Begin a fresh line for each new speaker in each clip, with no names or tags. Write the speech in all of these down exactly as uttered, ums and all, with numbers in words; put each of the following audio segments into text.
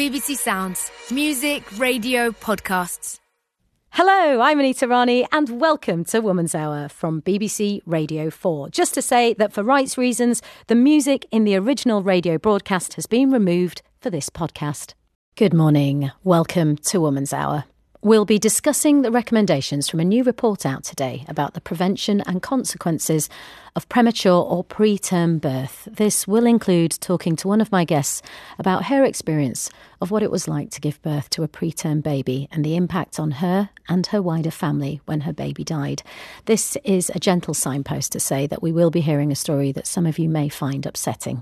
B B C Sounds. Music, radio, podcasts.
Hello, I'm Anita Rani and welcome to Woman's Hour from B B C Radio four. Just to say that for rights reasons, the music in the original radio broadcast has been removed for this podcast. Good morning. Welcome to Woman's Hour. We'll be discussing the recommendations from a new report out today about the prevention and consequences of premature or preterm birth. This will include talking to one of my guests about her experience of what it was like to give birth to a preterm baby and the impact on her and her wider family when her baby died. This is a gentle signpost to say that we will be hearing a story that some of you may find upsetting.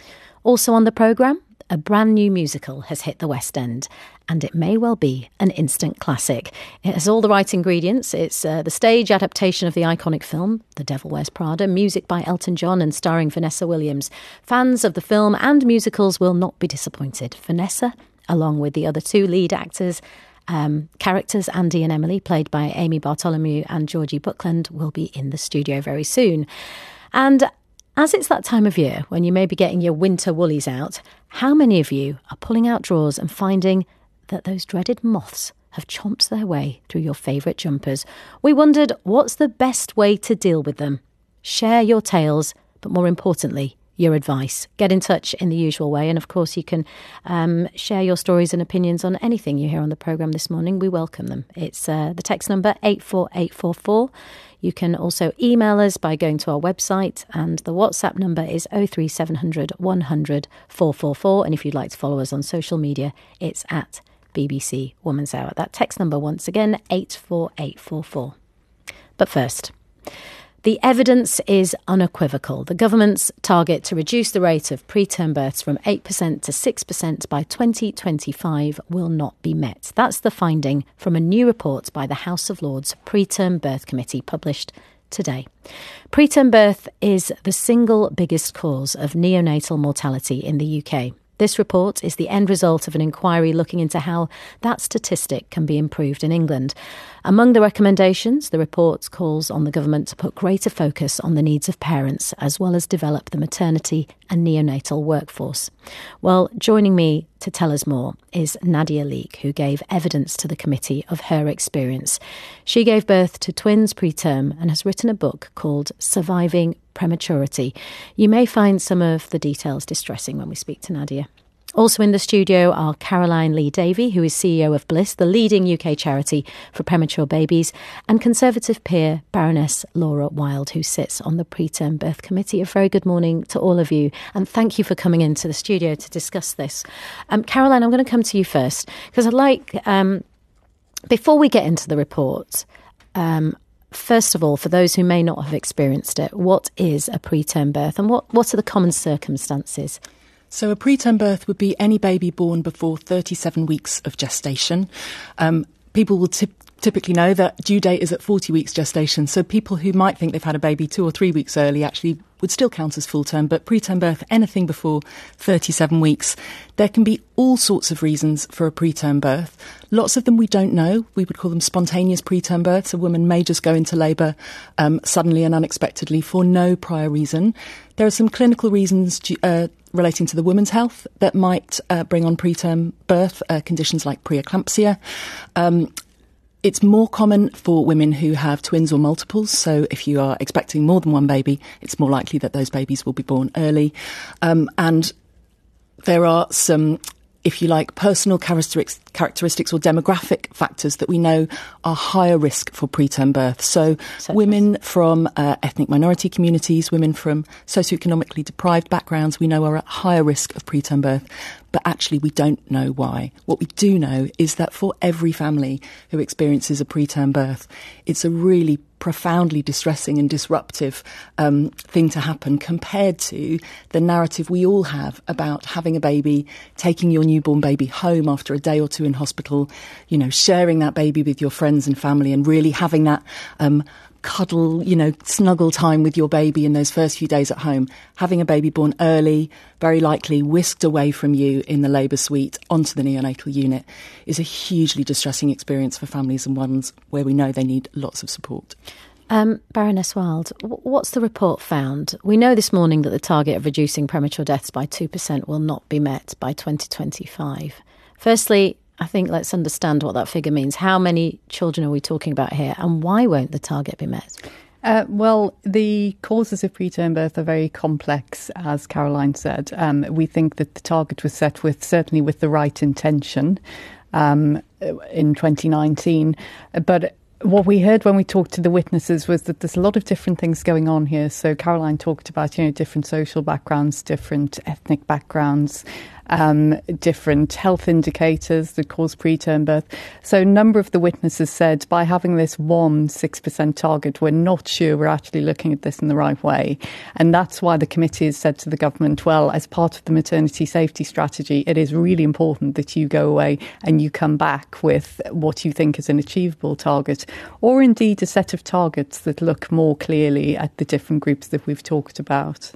Also on the programme, a brand new musical has hit the West End, and it may well be an instant classic. It has all the right ingredients. It's uh, the stage adaptation of the iconic film, The Devil Wears Prada, music by Elton John and starring Vanessa Williams. Fans of the film and musicals will not be disappointed. Vanessa, along with the other two lead actors, um, characters Andy and Emily, played by Amy Bartholomew and Georgie Buckland, will be in the studio very soon. And as it's that time of year when you may be getting your winter woolies out, how many of you are pulling out drawers and finding that those dreaded moths have chomped their way through your favourite jumpers? We wondered, what's the best way to deal with them? Share your tales, but more importantly, your advice. Get in touch in the usual way. And of course, you can um, share your stories and opinions on anything you hear on the programme this morning. We welcome them. It's uh, the text number eight four eight four four. You can also email us by going to our website, and the WhatsApp number is oh three seven hundred, one hundred, four four four. And if you'd like to follow us on social media, it's at B B C Woman's Hour. That text number once again, eight four eight four four. But first, the evidence is unequivocal. The government's target to reduce the rate of preterm births from eight percent to six percent by twenty twenty-five will not be met. That's the finding from a new report by the House of Lords Preterm Birth Committee published today. Preterm birth is the single biggest cause of neonatal mortality in the U K. This report is the end result of an inquiry looking into how that statistic can be improved in England. Among the recommendations, the report calls on the government to put greater focus on the needs of parents, as well as develop the maternity and neonatal workforce. Well, joining me to tell us more is Nadia Leek, who gave evidence to the committee of her experience. She gave birth to twins preterm and has written a book called Surviving Prematurity. You may find some of the details distressing when we speak to Nadia. Also in the studio are Caroline Lee Davey, who is C E O of Bliss, the leading U K charity for premature babies, and Conservative peer Baroness Laura Wild, who sits on the Preterm Birth Committee. A very good morning to all of you, and thank you for coming into the studio to discuss this. Um, Caroline, I'm going to come to you first, because I'd like, um, before we get into the report, um, first of all, for those who may not have experienced it, what is a preterm birth and what, what are the common circumstances?
So a preterm birth would be any baby born before thirty-seven weeks of gestation. Um, people will tip, typically know that due date is at forty weeks gestation. So people who might think they've had a baby two or three weeks early actually would still count as full term. But preterm birth, anything before thirty-seven weeks. There can be all sorts of reasons for a preterm birth. Lots of them we don't know. We would call them spontaneous preterm births. A woman may just go into labour um, suddenly and unexpectedly for no prior reason. There are some clinical reasons uh, relating to the woman's health that might uh, bring on preterm birth, uh, conditions like preeclampsia. Um, It's more common for women who have twins or multiples. So if you are expecting more than one baby, it's more likely that those babies will be born early. Um, and there are some, if you like, personal characteristics, characteristics or demographic factors that we know are higher risk for preterm birth. So Such women as? from uh, ethnic minority communities, women from socioeconomically deprived backgrounds, we know are at higher risk of preterm birth. But actually we don't know why. What we do know is that for every family who experiences a preterm birth, it's a really profoundly distressing and disruptive um, thing to happen compared to the narrative we all have about having a baby, taking your newborn baby home after a day or two in hospital, you know, sharing that baby with your friends and family and really having that um, cuddle, you know, snuggle time with your baby in those first few days at home. Having a baby born early, very likely whisked away from you in the labour suite onto the neonatal unit, is a hugely distressing experience for families and ones where we know they need lots of support.
Um, Baroness Wild, what's the report found? We know this morning that the target of reducing premature deaths by two percent will not be met by twenty twenty-five. Firstly, I think let's understand what that figure means. How many children are we talking about here, and why won't the target be met?
Uh, well, the causes of preterm birth are very complex, as Caroline said. Um, we think that the target was set with, certainly with the right intention um, in twenty nineteen. But what we heard when we talked to the witnesses was that there's a lot of different things going on here. So Caroline talked about, you know, different social backgrounds, different ethnic backgrounds, um, different health indicators that cause preterm birth. So a number of the witnesses said, by having this one six percent target, we're not sure we're actually looking at this in the right way. And that's why the committee has said to the government, well, as part of the maternity safety strategy, it is really important that you go away and you come back with what you think is an achievable target, or indeed a set of targets that look more clearly at the different groups that we've talked about.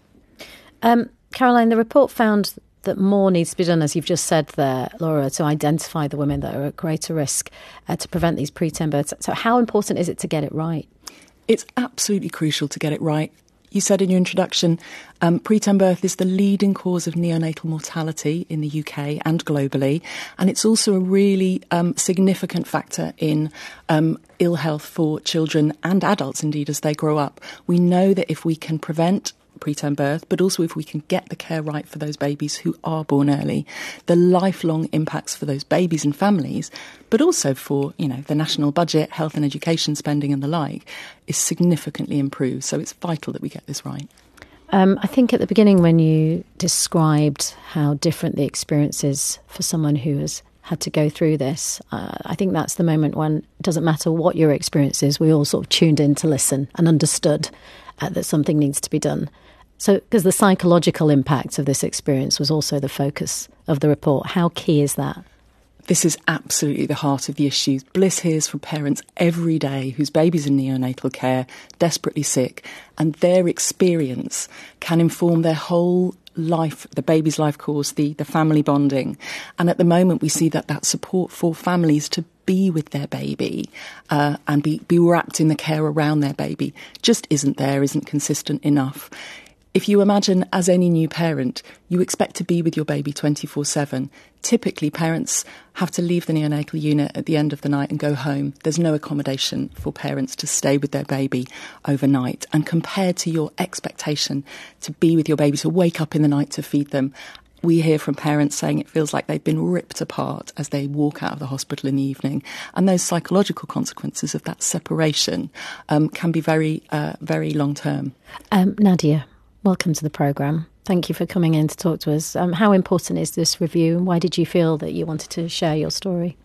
Um, Caroline, the report found that more needs to be done, as you've just said there, Laura, to identify the women that are at greater risk uh, to prevent these preterm births. So how important is it to get it right?
It's absolutely crucial to get it right. You said in your introduction, um, preterm birth is the leading cause of neonatal mortality in the U K and globally, and it's also a really um, significant factor in um, ill health for children and adults, indeed, as they grow up. We know that if we can prevent preterm birth, but also if we can get the care right for those babies who are born early, the lifelong impacts for those babies and families, but also for, you know, the national budget, health and education spending and the like, is significantly improved. So it's vital that we get this right.
Um, I think at the beginning when you described how different the experience is for someone who has had to go through this, uh, I think that's the moment when it doesn't matter what your experience is, we all sort of tuned in to listen and understood uh, that something needs to be done. So, because the psychological impact of this experience was also the focus of the report, how key is that?
This is absolutely the heart of the issue. Bliss hears from parents every day whose babies in neonatal care, desperately sick, and their experience can inform their whole life, the baby's life course, the, the family bonding. And at the moment, we see that that support for families to be with their baby uh, and be, be wrapped in the care around their baby just isn't there, isn't consistent enough. If you imagine, as any new parent, you expect to be with your baby twenty-four seven. Typically, parents have to leave the neonatal unit at the end of the night and go home. There's no accommodation for parents to stay with their baby overnight. And compared to your expectation to be with your baby, to wake up in the night to feed them, we hear from parents saying it feels like they've been ripped apart as they walk out of the hospital in the evening. And those psychological consequences of that separation um, can be very, uh, very long-term.
Um, Nadia, welcome to the programme. Thank you for coming in to talk to us. Um, how important is this review, and why did you feel that you wanted to share your story?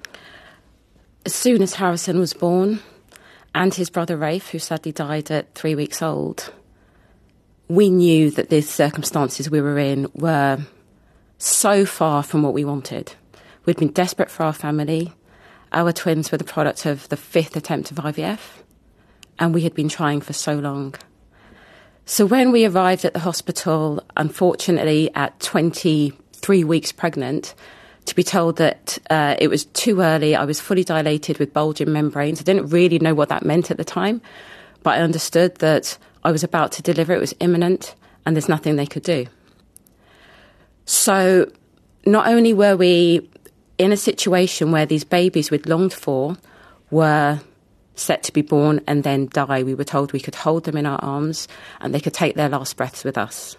As soon as Harrison was born, and his brother Rafe, who sadly died at three weeks old, we knew that the circumstances we were in were so far from what we wanted. We'd been desperate for our family. Our twins were the product of the fifth attempt of I V F, and we had been trying for so long. So when we arrived at the hospital, unfortunately at twenty-three weeks pregnant, to be told that uh, it was too early, I was fully dilated with bulging membranes. I didn't really know what that meant at the time, but I understood that I was about to deliver, it was imminent, and there's nothing they could do. So not only were we in a situation where these babies we'd longed for were set to be born and then die, we were told we could hold them in our arms and they could take their last breaths with us.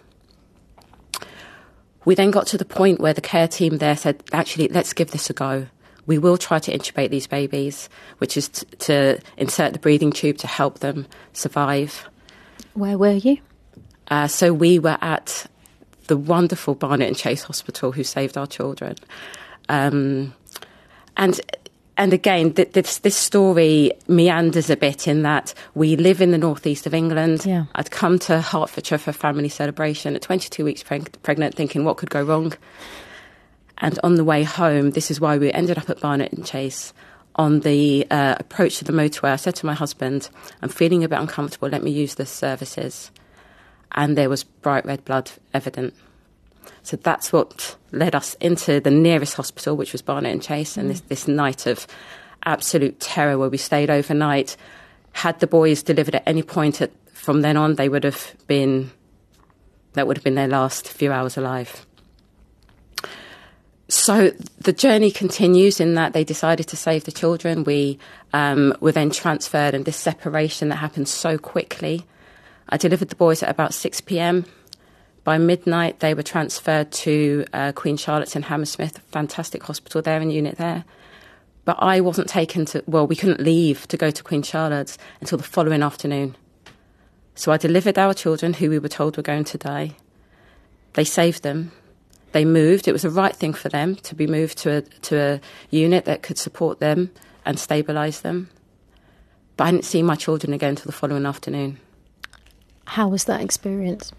We then got to the point where the care team there said, actually, let's give this a go. We will try to intubate these babies, which is t- to insert the breathing tube to help them survive.
Where were you?
Uh, so we were at the wonderful Barnet and Chase Hospital, who saved our children. Um, and and again, th- this, this story meanders a bit in that we live in the northeast of England.
Yeah.
I'd come to Hertfordshire for a family celebration at twenty-two weeks preg- pregnant, thinking what could go wrong. And on the way home, this is why we ended up at Barnet and Chase. On the uh, approach to the motorway, I said to my husband, I'm feeling a bit uncomfortable, let me use the services. And there was bright red blood evident. So that's what led us into the nearest hospital, which was Barnet and Chase, and this, this night of absolute terror where we stayed overnight. Had the boys delivered at any point at, from then on, they would have been, that would have been their last few hours alive. So the journey continues in that they decided to save the children. We um, were then transferred, and this separation that happened so quickly. I delivered the boys at about six p.m. By midnight, they were transferred to uh, Queen Charlotte's in Hammersmith, a fantastic hospital there and unit there. But I wasn't taken to, well, we couldn't leave to go to Queen Charlotte's until the following afternoon. So I delivered our children, who we were told were going to die. They saved them. They moved. It was the right thing for them to be moved to a, to a unit that could support them and stabilise them. But I didn't see my children again until the following afternoon.
How was that experience?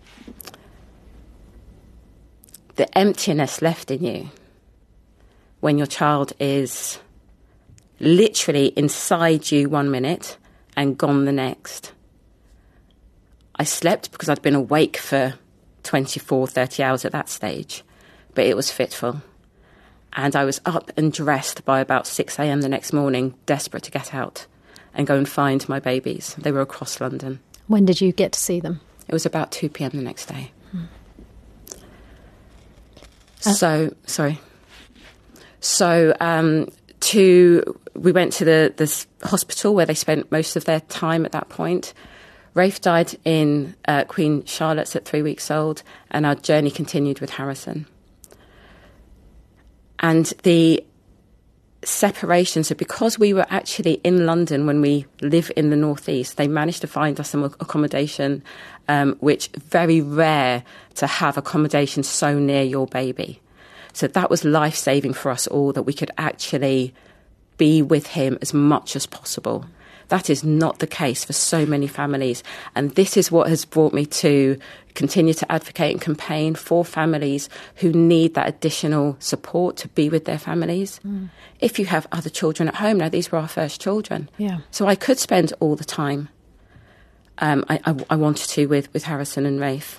The emptiness left in you when your child is literally inside you one minute and gone the next. I slept because I'd been awake for twenty-four, thirty hours at that stage, but it was fitful. And I was up and dressed by about six a.m. the next morning, desperate to get out and go and find my babies. They were across London.
When did you get to see them?
It was about two p.m. the next day. Hmm. Uh, so, sorry. So, um, to, we went to the, the hospital where they spent most of their time at that point. Rafe died in uh, Queen Charlotte's at three weeks old, and our journey continued with Harrison. And the separation, so because we were actually in London when we live in the northeast, they managed to find us some accommodation, um, which very rare to have accommodation so near your baby. So that was life-saving for us all, that we could actually be with him as much as possible. That is not the case for so many families. And this is what has brought me to continue to advocate and campaign for families who need that additional support to be with their families. Mm. If you have other children at home, now these were our first children.
Yeah.
So I could spend all the time um, I, I, I wanted to with, with Harrison and Rafe.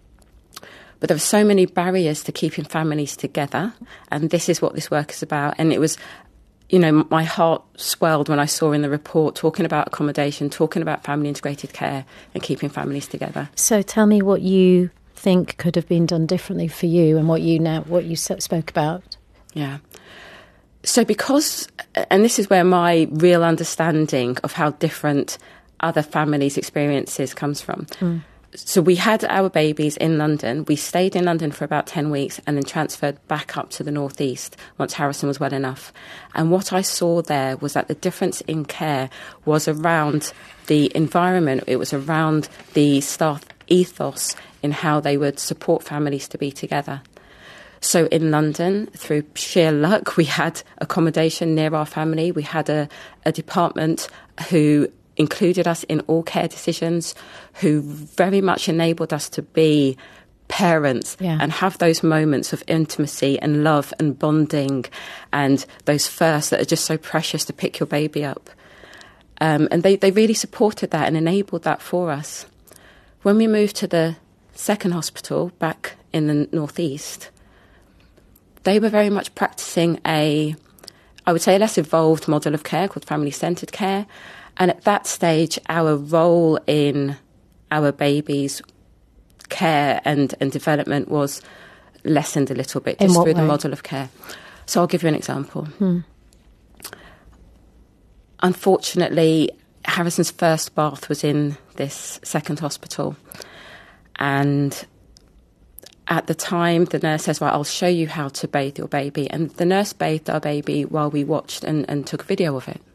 But there were so many barriers to keeping families together. And this is what this work is about. And it was, you know, my heart swelled when I saw in the report talking about accommodation, talking about family integrated care and keeping families together.
So tell me what you think could have been done differently for you and what you now what you spoke about.
Yeah. So because, and this is where my real understanding of how different other families' experiences comes from. Mm. So we had our babies in London. We stayed in London for about ten weeks and then transferred back up to the northeast once Harrison was well enough. And what I saw there was that the difference in care was around the environment. It was around the staff ethos in how they would support families to be together. So in London, through sheer luck, we had accommodation near our family. We had a, a department who included us in all care decisions, who very much enabled us to be parents
yeah.
and have those moments of intimacy and love and bonding and those firsts that are just so precious to pick your baby up. Um, and they, they really supported that and enabled that for us. When we moved to the second hospital back in the northeast, they were very much practicing a, I would say, a less evolved model of care called family-centred care. And at that stage, our role in our baby's care and, and development was lessened a little bit, just through way? the model of care. So I'll give you an example. Hmm. Unfortunately, Harrison's first bath was in this second hospital. And at the time, the nurse says, well, I'll show you how to bathe your baby. And the nurse bathed our baby while we watched and, and took a video of it.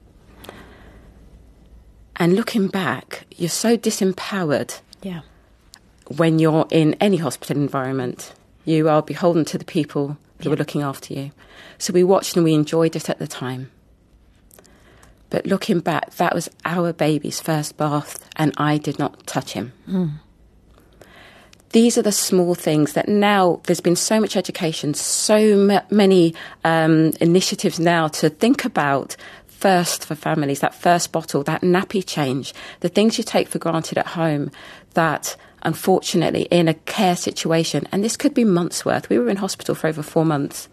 And looking back, you're so disempowered
yeah.
when you're in any hospital environment. You are beholden to the people who
yeah.
are looking after you. So we watched and we enjoyed it at the time. But looking back, that was our baby's first bath, and I did not touch him. Mm. These are the small things that now there's been so much education, so m- many um, initiatives now to think about first for families, that first bottle, that nappy change, the things you take for granted at home that unfortunately in a care situation, and this could be months worth, we were in hospital for over four months,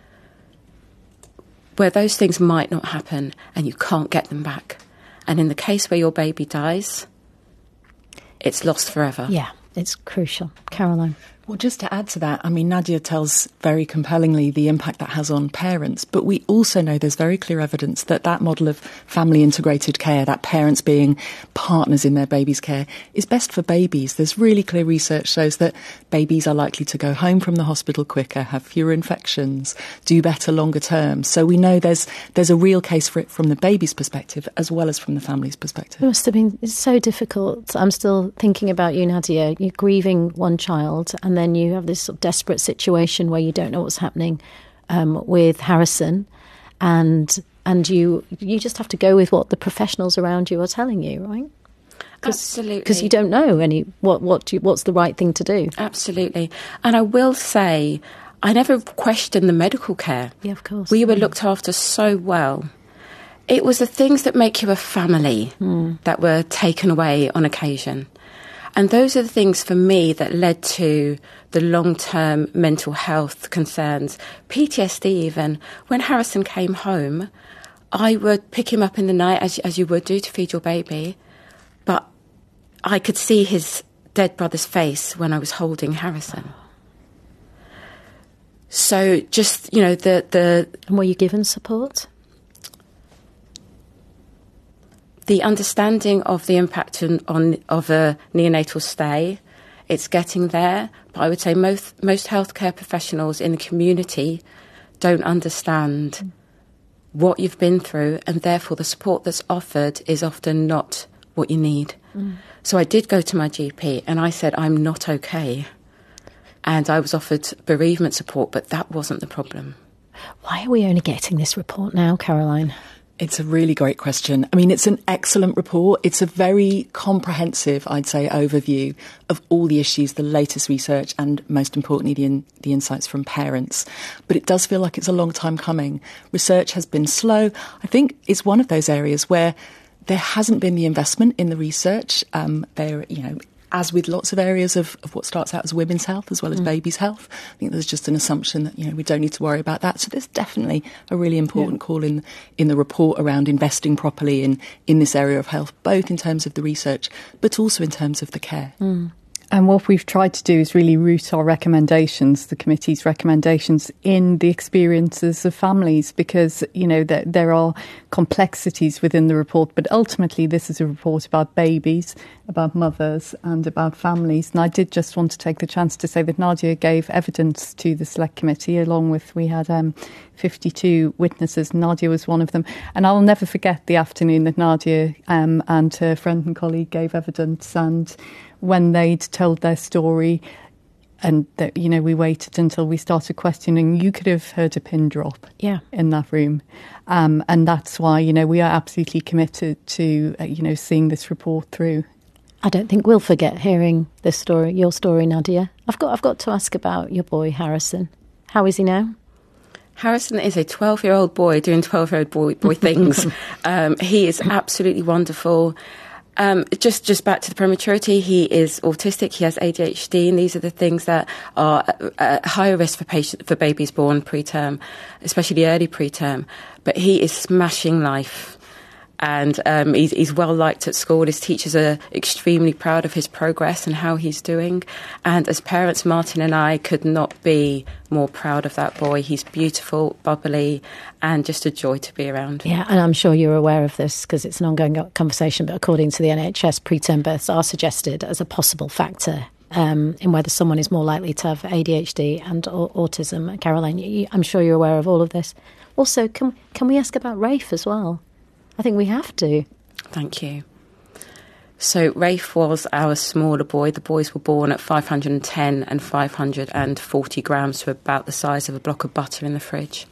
where those things might not happen and you can't get them back. And in the case where your baby dies, it's lost forever.
Yeah, it's crucial. Caroline.
Well, just to add to that, I mean, Nadia tells very compellingly the impact that has on parents, but we also know there's very clear evidence that that model of family integrated care, that parents being partners in their baby's care, is best for babies. There's really clear research shows that babies are likely to go home from the hospital quicker, have fewer infections, do better longer term. So we know there's there's a real case for it from the baby's perspective as well as from the family's perspective.
It must have been it's so difficult. I'm still thinking about you, Nadia. You're grieving one child and then you have this sort of desperate situation where you don't know what's happening um, with Harrison, and and you you just have to go with what the professionals around you are telling you, right? Cause,
Absolutely,
because you don't know any what what you, what's the right thing to do.
Absolutely, and I will say, I never questioned the medical care.
Yeah, of course.
We were looked after so well. It was the things that make you a family mm. that were taken away on occasion. And those are the things for me that led to the long-term mental health concerns, P T S D even. When Harrison came home, I would pick him up in the night, as, as you would do, to feed your baby. But I could see his dead brother's face when I was holding Harrison. So just, you know, the... the
and were you given support?
The understanding of the impact on, on of a neonatal stay, it's getting there. But I would say most most healthcare professionals in the community don't understand mm. what you've been through, and therefore the support that's offered is often not what you need. Mm. So I did go to my G P and I said, I'm not okay. And I was offered bereavement support, but that wasn't the problem.
Why are we only getting this report now, Caroline?
It's a really great question. I mean, it's an excellent report. It's a very comprehensive, I'd say, overview of all the issues, the latest research, and most importantly, the, in, the insights from parents. But it does feel like it's a long time coming. Research has been slow. I think it's one of those areas where there hasn't been the investment in the research. Um, there, you know, as with lots of areas of, of what starts out as women's health as well as mm. babies' health, I think there's just an assumption that, you know, we don't need to worry about that. So there's definitely a really important yeah. call in in the report around investing properly in, in this area of health, both in terms of the research, but also in terms of the care.
Mm. And what we've tried to do is really root our recommendations, the committee's recommendations, in the experiences of families, because, you know, there, there are complexities within the report, but ultimately this is a report about babies, about mothers and about families. And I did just want to take the chance to say that Nadia gave evidence to the select committee, along with, we had um, fifty-two witnesses. Nadia was one of them. And I'll never forget the afternoon that Nadia um, and her friend and colleague gave evidence, and when they'd told their story, and that, you know, we waited until we started questioning, you could have heard a pin drop
yeah.
in that room. Um, and that's why, you know, we are absolutely committed to, uh, you know, seeing this report through.
I don't think we'll forget hearing this story, your story, Nadia. I've got, I've got to ask about your boy, Harrison. How is he now?
Harrison is a twelve-year-old boy doing twelve-year-old boy, boy things. um, he is absolutely wonderful. Um, just, just back to the prematurity, he is autistic, he has A D H D, and these are the things that are at higher risk for patient, for babies born preterm, especially early preterm. But he is smashing life. And um, he's, he's well liked at school. His teachers are extremely proud of his progress and how he's doing. And as parents, Martin and I could not be more proud of that boy. He's beautiful, bubbly, and just a joy to be around.
Yeah, and I'm sure you're aware of this because it's an ongoing conversation, but according to the N H S, preterm births are suggested as a possible factor um, in whether someone is more likely to have A D H D and or autism. Caroline, you, I'm sure you're aware of all of this. Also, can, can we ask about Rafe as well? I think we have to.
Thank you. So Rafe was our smaller boy. The boys were born at five hundred ten and five hundred forty grams, so about the size of a block of butter in the fridge.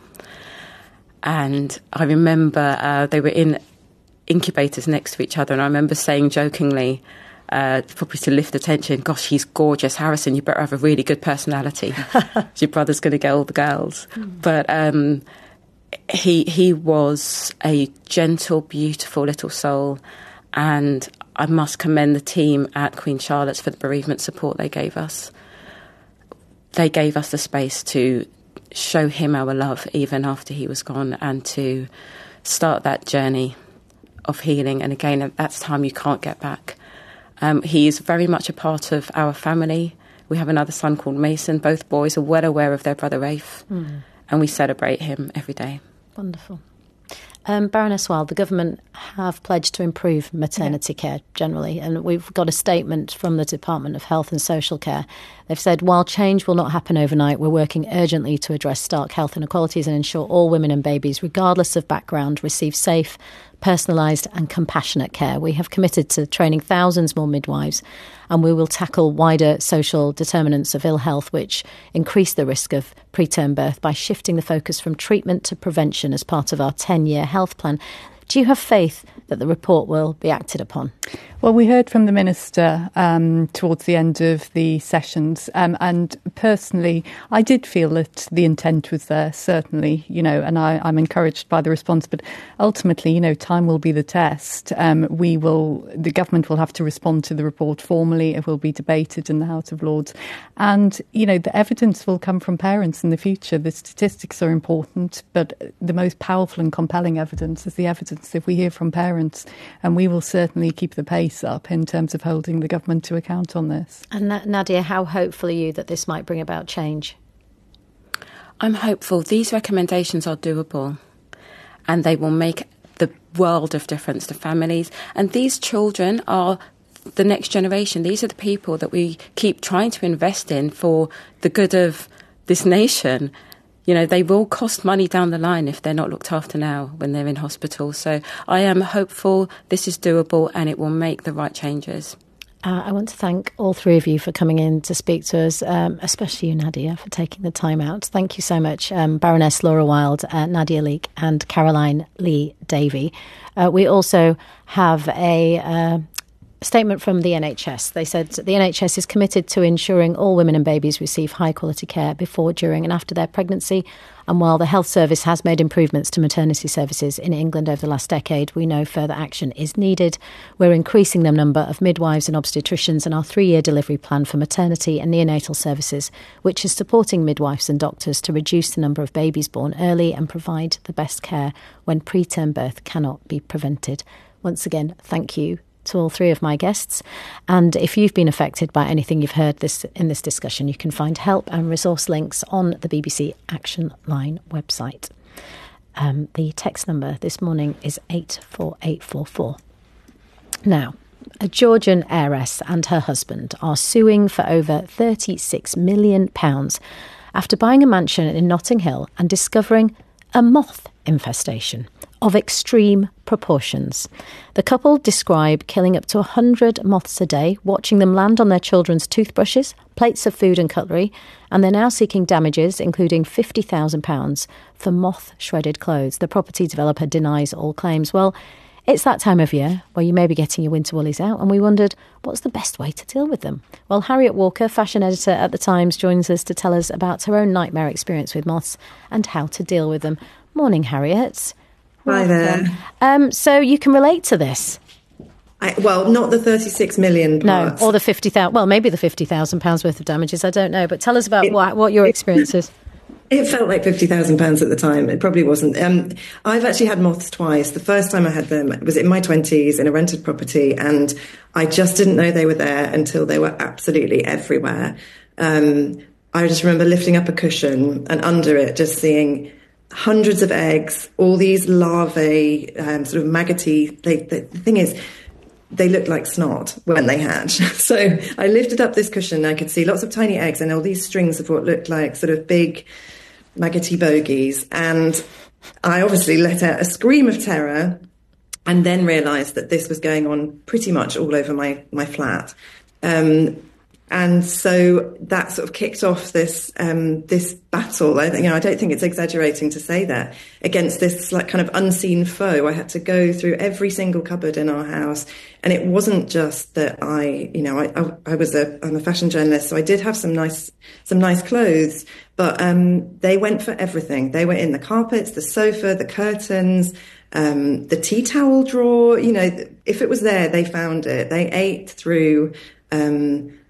And I remember uh, they were in incubators next to each other, and I remember saying jokingly, uh, probably to lift the tension, gosh, he's gorgeous. Harrison, you better have a really good personality. Your brother's going to get all the girls. Mm. But... Um, He he was a gentle, beautiful little soul, and I must commend the team at Queen Charlotte's for the bereavement support they gave us. They gave us the space to show him our love even after he was gone, and to start that journey of healing. And again, that's time you can't get back. Um, he is very much a part of our family. We have another son called Mason. Both boys are well aware of their brother Rafe, mm. and we celebrate him every day.
Wonderful. Um, Baroness Wild, the government have pledged to improve maternity yeah. care generally, and we've got a statement from the Department of Health and Social Care. They've said, while change will not happen overnight, we're working urgently to address stark health inequalities and ensure all women and babies, regardless of background, receive safe, personalised and compassionate care. We have committed to training thousands more midwives, and we will tackle wider social determinants of ill health which increase the risk of preterm birth by shifting the focus from treatment to prevention as part of our ten-year health plan. Do you have faith that the report will be acted upon?
Well, we heard from the Minister um, towards the end of the sessions, um, and personally, I did feel that the intent was there, certainly, you know, and I, I'm encouraged by the response, but ultimately, you know, time will be the test. Um, we will, the government will have to respond to the report formally. It will be debated in the House of Lords, and, you know, the evidence will come from parents in the future. The statistics are important, but the most powerful and compelling evidence is the evidence that we hear from parents, and we will certainly keep the pace up in terms of holding the government to account on this.
And Nadia, how hopeful are you that this might bring about change?
I'm hopeful. These recommendations are doable, and they will make the world of difference to families. And these children are the next generation. These are the people that we keep trying to invest in for the good of this nation. You know, they will cost money down the line if they're not looked after now when they're in hospital. So I am hopeful this is doable and it will make the right changes.
Uh, I want to thank all three of you for coming in to speak to us, um, especially you, Nadia, for taking the time out. Thank you so much, um, Baroness Laura Wild, uh, Nadia Leake and Caroline Lee Davey. Uh, we also have a... Uh, statement from the N H S. They said the N H S is committed to ensuring all women and babies receive high quality care before, during and after their pregnancy. And while the Health Service has made improvements to maternity services in England over the last decade, we know further action is needed. We're increasing the number of midwives and obstetricians, and our three-year delivery plan for maternity and neonatal services, which is supporting midwives and doctors to reduce the number of babies born early and provide the best care when preterm birth cannot be prevented. Once again, thank you to all three of my guests. And if you've been affected by anything you've heard this in this discussion, you can find help and resource links on the B B C Action Line website. Um, the text number this morning is eight four eight four four. Now, a Georgian heiress and her husband are suing for over thirty-six million pounds after buying a mansion in Notting Hill and discovering a moth infestation of extreme proportions. The couple describe killing up to one hundred moths a day, watching them land on their children's toothbrushes, plates of food and cutlery, and they're now seeking damages, including fifty thousand pounds for moth-shredded clothes. The property developer denies all claims. Well, it's that time of year where you may be getting your winter woolies out, and we wondered, what's the best way to deal with them? Well, Harriet Walker, fashion editor at The Times, joins us to tell us about her own nightmare experience with moths and how to deal with them. Morning, Harriet.
Hi there.
Um, so you can relate to this?
I, well, not the thirty-six million part.
No, or the fifty thousand. Well, maybe the fifty thousand pounds worth of damages. I don't know. But tell us about it, what, what your experience is.
It felt like fifty thousand pounds at the time. It probably wasn't. Um, I've actually had moths twice. The first time I had them was in my twenties in a rented property, and I just didn't know they were there until they were absolutely everywhere. Um, I just remember lifting up a cushion and under it just seeing hundreds of eggs, all these larvae, um, sort of maggoty. They, the, the thing is, they looked like snot when they hatch. So I lifted up this cushion and I could see lots of tiny eggs and all these strings of what looked like sort of big maggoty bogies. And I obviously let out a scream of terror and then realised that this was going on pretty much all over my, my flat. Um, And so that sort of kicked off this um, this battle. I, you know, I don't think it's exaggerating to say that, against this like kind of unseen foe. I had to go through every single cupboard in our house, and it wasn't just that I, you know, I, I, I was a I'm a fashion journalist, so I did have some nice some nice clothes, but um, they went for everything. They were in the carpets, the sofa, the curtains, um, the tea towel drawer. You know, if it was there, they found it. They ate through. Um,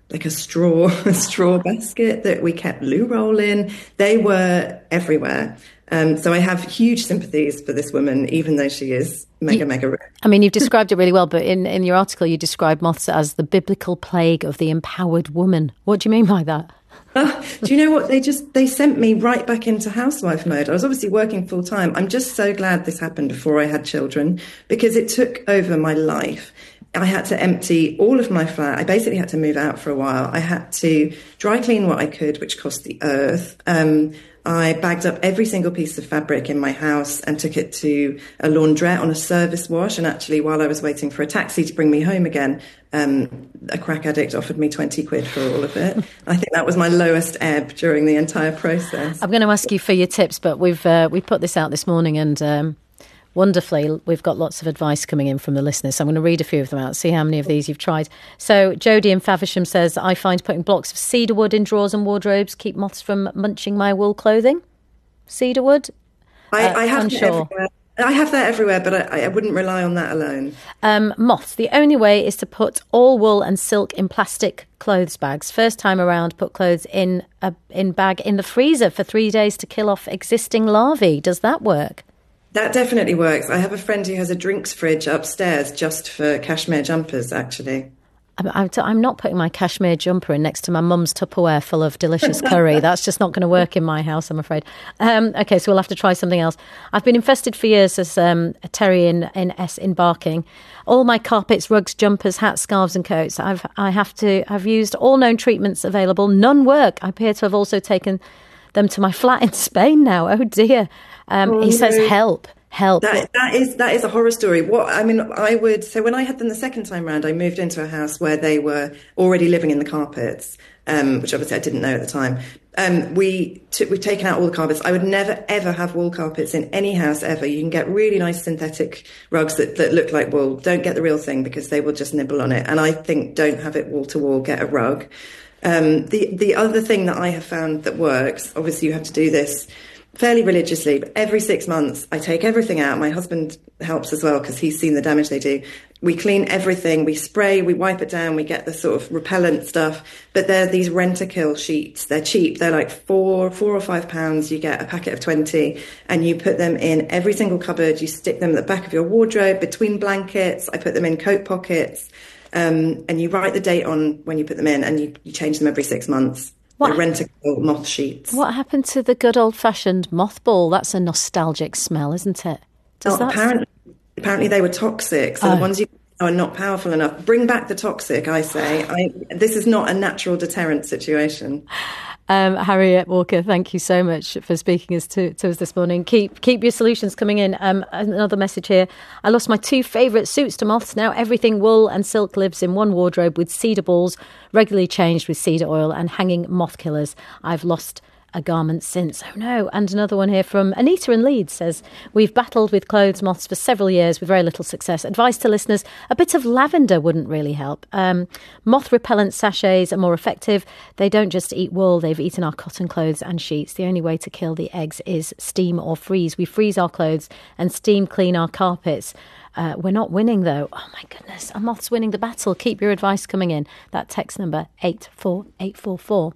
like a straw, a straw basket that we kept loo roll in. They were everywhere. Um, so I have huge sympathies for this woman, even though she is mega, you, mega rich.
I mean, you've described it really well, but in, in your article, you describe moths as the biblical plague of the empowered woman. What do you mean by that?
Uh, do you know what? They just, they sent me right back into housewife mode. I was obviously working full time. I'm just so glad this happened before I had children, because it took over my life. I had to empty all of my flat. I basically had to move out for a while. I had to dry clean what I could, which cost the earth. Um, I bagged up every single piece of fabric in my house and took it to a laundrette on a service wash. And actually, while I was waiting for a taxi to bring me home again, um, a crack addict offered me twenty quid for all of it. I think that was my lowest ebb during the entire process.
I'm going to ask you for your tips, but we've uh, we put this out this morning, and um, wonderfully, we've got lots of advice coming in from the listeners. So I'm going to read a few of them out, see how many of these you've tried. So Jodie in Faversham says, I find putting blocks of cedar wood in drawers and wardrobes keep moths from munching my wool clothing. Cedar wood?
I,
uh,
I have
unsure.
that everywhere. I have that everywhere, but I, I wouldn't rely on that alone.
Um, moths. The only way is to put all wool and silk in plastic clothes bags. First time around, put clothes in a in bag in the freezer for three days to kill off existing larvae. Does that work?
That definitely works. I have a friend who has a drinks fridge upstairs just for cashmere jumpers, actually.
I'm, I'm not putting my cashmere jumper in next to my mum's Tupperware full of delicious curry. That's just not going to work in my house, I'm afraid. Um, OK, so we'll have to try something else. I've been infested for years as um, a terrier in, in S in Barking. All my carpets, rugs, jumpers, hats, scarves and coats. I've I have to. I've used all known treatments available. None work. I appear to have also taken them to my flat in Spain now. Oh dear. Um,
oh,
he says,
no.
help. Help.
That, that is that is a horror story. What I mean, I would so when I had them the second time round, I moved into a house where they were already living in the carpets, um, which obviously I didn't know at the time. Um, we took we've taken out all the carpets. I would never ever have wool carpets in any house ever. You can get really nice synthetic rugs that, that look like wool. Don't get the real thing because they will just nibble on it. And I think don't have it wall to wall. Get a rug. Um, the the other thing that I have found that works. Obviously, you have to do this fairly religiously, but every six months I take everything out. My husband helps as well because he's seen the damage they do. We clean everything, we spray, we wipe it down, we get the sort of repellent stuff. But they're these rent-a-kill sheets. They're cheap. They're like four, four or five pounds. You get a packet of twenty and you put them in every single cupboard. You stick them at the back of your wardrobe, between blankets. I put them in coat pockets. Um, and you write the date on when you put them in and you, you change them every six months. What, rent-a-kill moth sheets.
What happened to the good old-fashioned mothball? That's a nostalgic smell, isn't it? Does
oh,
that
apparently, apparently they were toxic. So
oh.
the ones you are not powerful enough. Bring back the toxic, I say. I, this is not a natural deterrent situation.
Um, Harriet Walker, thank you so much for speaking us to, to us this morning. Keep keep your solutions coming in. Um, another message here. I lost my two favourite suits to moths. Now everything wool and silk lives in one wardrobe with cedar balls, regularly changed with cedar oil and hanging moth killers. I've lost a garment since. Oh no. And another one here from Anita in Leeds says, we've battled with clothes moths for several years with very little success. Advice to listeners, a bit of lavender wouldn't really help. Um, moth repellent sachets are more effective. They don't just eat wool, they've eaten our cotton clothes and sheets. The only way to kill the eggs is steam or freeze. We freeze our clothes and steam clean our carpets. Uh, we're not winning though. Oh my goodness, a moth's winning the battle. Keep your advice coming in. That text number eight four eight four four.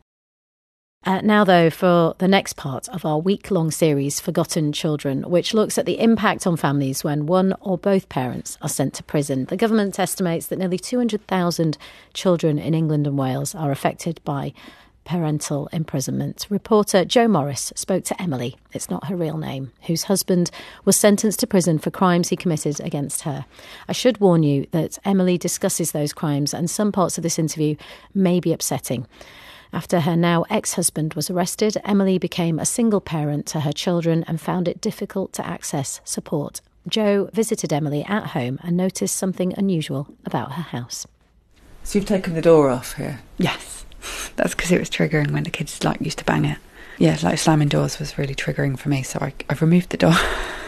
Uh, now, though, for the next part of our week-long series, Forgotten Children, which looks at the impact on families when one or both parents are sent to prison. The government estimates that nearly two hundred thousand children in England and Wales are affected by parental imprisonment. Reporter Joe Morris spoke to Emily, it's not her real name, whose husband was sentenced to prison for crimes he committed against her. I should warn you that Emily discusses those crimes and some parts of this interview may be upsetting. After her now ex-husband was arrested, Emily became a single parent to her children and found it difficult to access support. Joe visited Emily at home and noticed something unusual about her house.
So you've taken the door off here?
Yes. That's because it was triggering when the kids like used to bang it. Yeah, like slamming doors was really triggering for me, so I, I've removed the door.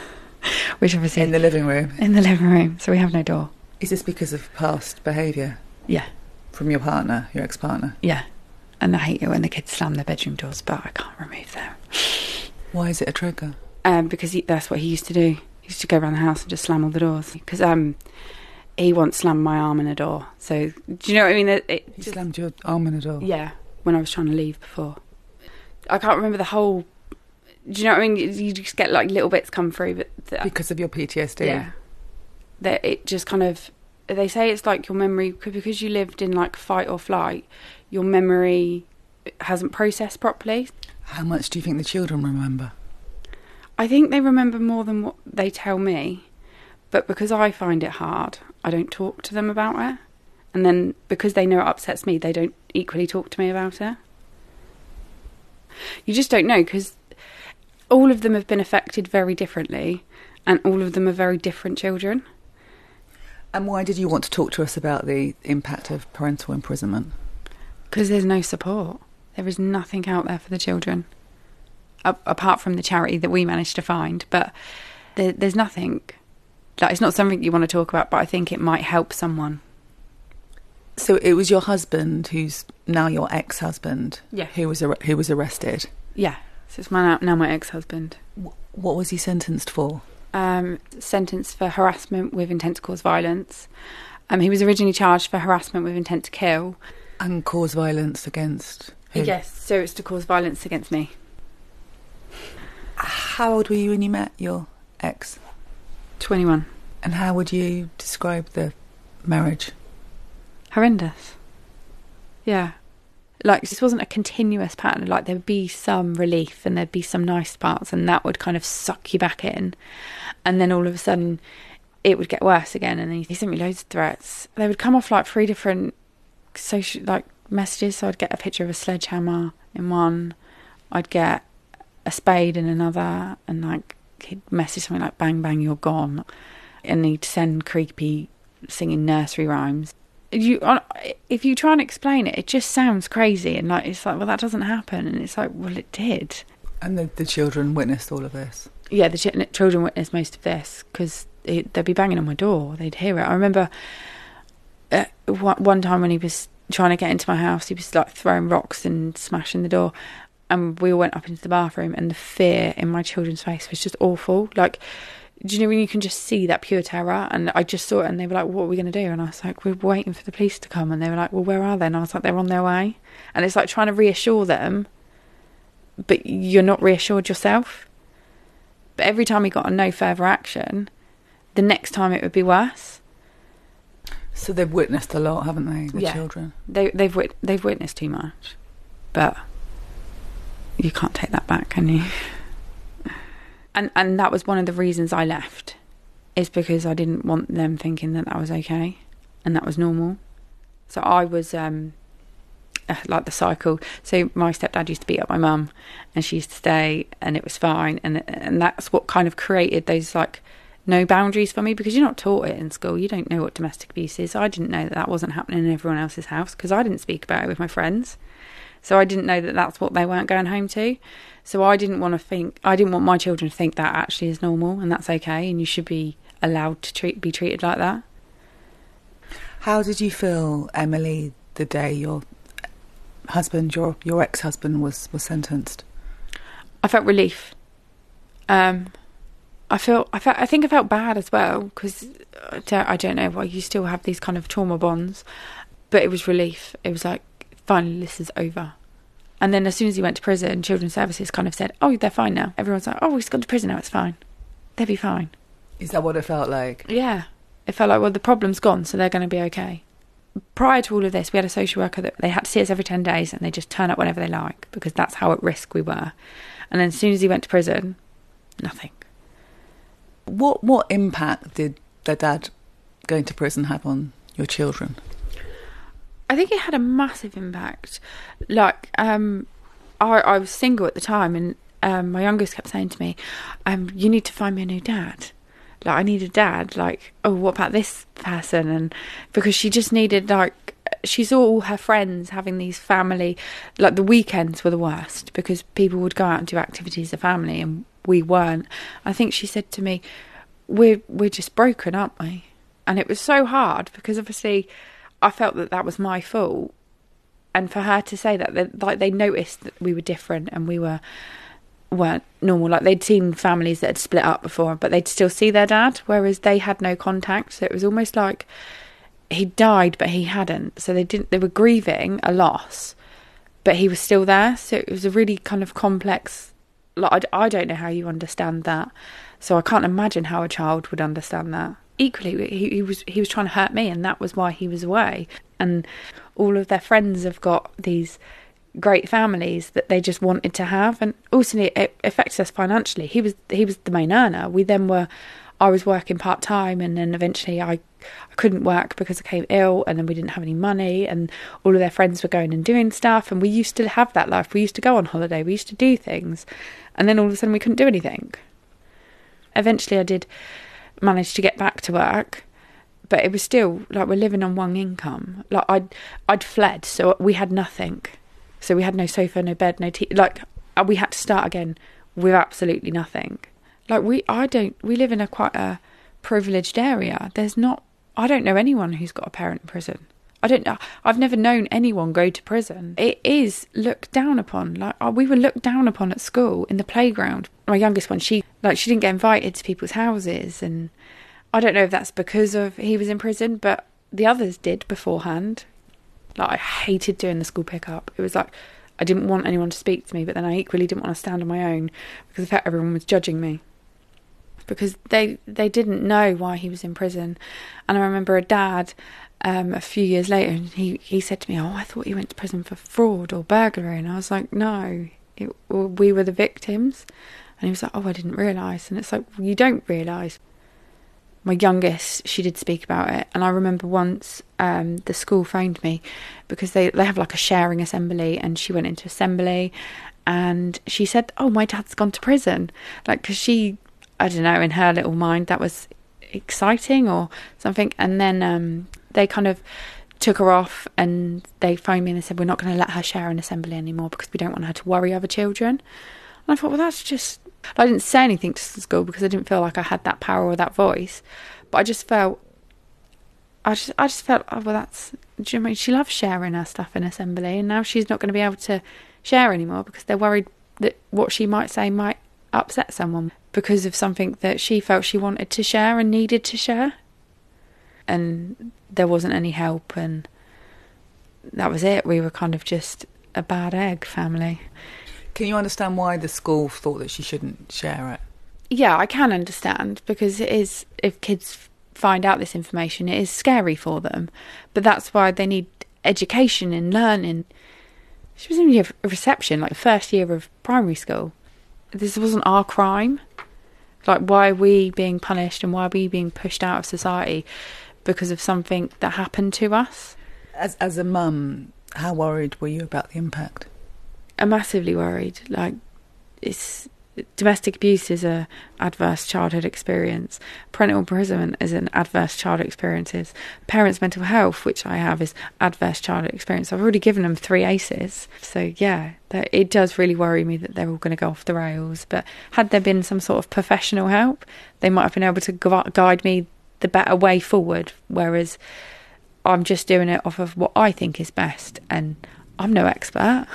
Which obviously...
In the living room?
In the living room, so we have no door.
Is this because of past behaviour?
Yeah.
From your partner, your ex-partner?
Yeah. And I hate it when the kids slam their bedroom doors, but I can't remove them.
Why is it a trigger?
Um, because he, that's what he used to do. He used to go around the house and just slam all the doors. Because um, he once slammed my arm in a door. So, do you know what I mean? It, it
He
just,
slammed your arm in a door?
yeah, when I was trying to leave before. I can't remember the whole... Do you know what I mean? You, you just get, like, little bits come through. But the,
Because of your P T S D?
yeah. That it just kind of... They say it's like your memory... Because you lived in, like, fight or flight, your memory hasn't processed properly.
How much do you think the children remember?
I think they remember more than what they tell me. But because I find it hard, I don't talk to them about it. And then because they know it upsets me, they don't equally talk to me about it. You just don't know, because all of them have been affected very differently, and all of them are very different children.
And why did you want to talk to us about the impact of parental imprisonment?
Because there's no support. There is nothing out there for the children, a- apart from the charity that we managed to find. But there, there's nothing. Like, it's not something you want to talk about, but I think it might help someone.
So it was your husband, who's now your ex-husband,
Yeah.
who was ar- who was arrested.
Yeah, so it's my, now my ex-husband.
Wh- What was he sentenced for?
Um, sentenced for harassment with intent to cause violence. Um, he was originally charged for harassment with intent to kill.
And cause violence against who?
Yes, so it's to cause violence against me.
How old were you when you met your ex?
twenty-one.
And how would you describe the marriage?
Horrendous. Yeah. Like, this wasn't a continuous pattern. Like, there'd be some relief and there'd be some nice parts, and that would kind of suck you back in. And then all of a sudden, it would get worse again. And then he sent me loads of threats. They would come off like three different social, like, messages. So I'd get a picture of a sledgehammer in one. I'd get a spade in another. And, like, he'd message something like, bang, bang, you're gone. And he'd send creepy singing nursery rhymes. You, if you try and explain it, it just sounds crazy, and like it's like, well, that doesn't happen, and it's like, well, it did.
And the, the children witnessed all of this?
Yeah, the ch- children witnessed most of this, because they'd be banging on my door, they'd hear it. I remember uh, one time when he was trying to get into my house, he was like throwing rocks and smashing the door, and we all went up into the bathroom, and the fear in my children's face was just awful. Like, do you know when you can just see that pure terror? And I just saw it, and they were like, what are we going to do? And I was like, we're waiting for the police to come. And they were like, well, where are they? And I was like, they're on their way. And it's like trying to reassure them, but you're not reassured yourself. But every time he got a no further action, the next time it would be worse.
So they've witnessed a lot, haven't they, the
Yeah.
children?
They, they've wit- they've witnessed too much. But you can't take that back, can you? And and that was one of the reasons I left, is because I didn't want them thinking that that was okay and that was normal. So I was um, like the cycle. So my stepdad used to beat up my mum, and she used to stay, and it was fine. And and that's what kind of created those like no boundaries for me, because you're not taught it in school. You don't know what domestic abuse is. I didn't know that that wasn't happening in everyone else's house, because I didn't speak about it with my friends. So I didn't know that that's what they weren't going home to. So I didn't want to think, I didn't want my children to think that actually is normal and that's okay, and you should be allowed to treat, be treated like that.
How did you feel, Emily, the day your husband, your your ex-husband was, was sentenced?
I felt relief. Um, I felt, I felt, I think I felt bad as well, because I don't, I don't know why you still have these kind of trauma bonds, but it was relief. It was like, finally, this is over. And then as soon as he went to prison, Children's Services kind of said, oh, they're fine now. Everyone's like, oh, he's gone to prison now, it's fine. They'll be fine.
Is that what it felt like?
Yeah. It felt like, well, the problem's gone, so they're going to be okay. Prior to all of this, we had a social worker that they had to see us every ten days, and they just turn up whenever they like, because that's how at risk we were. And then as soon as he went to prison, nothing.
What what impact did their dad going to prison have on your children?
I think it had a massive impact. Like, um, I, I was single at the time, and um, my youngest kept saying to me, um, you need to find me a new dad. Like, I need a dad. Like, oh, what about this person? And because she just needed, like, she saw all her friends having these family, like, the weekends were the worst, because people would go out and do activities as a family, and we weren't. I think she said to me, we're, we're just broken, aren't we? And it was so hard, because obviously I felt that that was my fault, and for her to say that, that like they noticed that we were different, and we were weren't normal. Like, they'd seen families that had split up before, but they'd still see their dad, whereas they had no contact. So it was almost like he died, but he hadn't. So they didn't. They were grieving a loss, but he was still there. So it was a really kind of complex. Like, I, I don't know how you understand that. So I can't imagine how a child would understand that. Equally, he, he was he was trying to hurt me, and that was why he was away. And all of their friends have got these great families that they just wanted to have, and also it affects us financially. He was he was the main earner. We then were, I was working part time, and then eventually I, I couldn't work because I became ill, and then we didn't have any money, and all of their friends were going and doing stuff, and we used to have that life. We used to go on holiday, we used to do things, and then all of a sudden we couldn't do anything. Eventually I did manage to get back to work, but it was still like we're living on one income. Like I'd I'd fled, so we had nothing. So we had no sofa, no bed, no tea. Like, we had to start again with absolutely nothing. Like, we, I don't, we live in a quite a privileged area. There's not, I don't know anyone who's got a parent in prison. I don't know, I've never known anyone go to prison. It is looked down upon. Like, we were looked down upon at school, in the playground. My youngest one, she, like, she didn't get invited to people's houses. And I don't know if that's because of he was in prison, but the others did beforehand. Like, I hated doing the school pickup. It was like, I didn't want anyone to speak to me, but then I equally didn't want to stand on my own because I felt everyone was judging me. Because they they didn't know why he was in prison. And I remember a dad, um, a few years later, and he, he said to me, oh, I thought he went to prison for fraud or burglary. And I was like, no, it, we were the victims. And he was like, oh, I didn't realise. And it's like, well, you don't realise. My youngest, she did speak about it. And I remember once um, the school phoned me because they, they have like a sharing assembly, and she went into assembly and she said, oh, my dad's gone to prison. Like, because she, I don't know, in her little mind, that was exciting or something. And then um, they kind of took her off, and they phoned me and they said, we're not going to let her share an assembly anymore because we don't want her to worry other children. And I thought, well, that's just... I didn't say anything to the school because I didn't feel like I had that power or that voice. But I just felt... I just I just felt, oh, well, that's... Do you know what I mean? She loves sharing her stuff in assembly, and now she's not going to be able to share anymore because they're worried that what she might say might upset someone because of something that she felt she wanted to share and needed to share. And there wasn't any help, and that was it. We were kind of just a bad egg family.
Can you understand why the school thought that she shouldn't share it?
Yeah, I can understand, because it is, if kids find out this information, it is scary for them. But that's why they need education and learning. She was in year of reception, like the first year of primary school. This wasn't our crime. Like, why are we being punished and why are we being pushed out of society because of something that happened to us?
As as a mum, how worried were you about the impact?
I'm massively worried. Like, it's domestic abuse is a adverse childhood experience. Parental imprisonment is an adverse childhood experience. Parents' mental health, which I have, is adverse childhood experience. I've already given them three A C Es. So yeah, that, it does really worry me that they're all going to go off the rails. But had there been some sort of professional help, they might have been able to gu- guide me the better way forward. Whereas I'm just doing it off of what I think is best, and I'm no expert.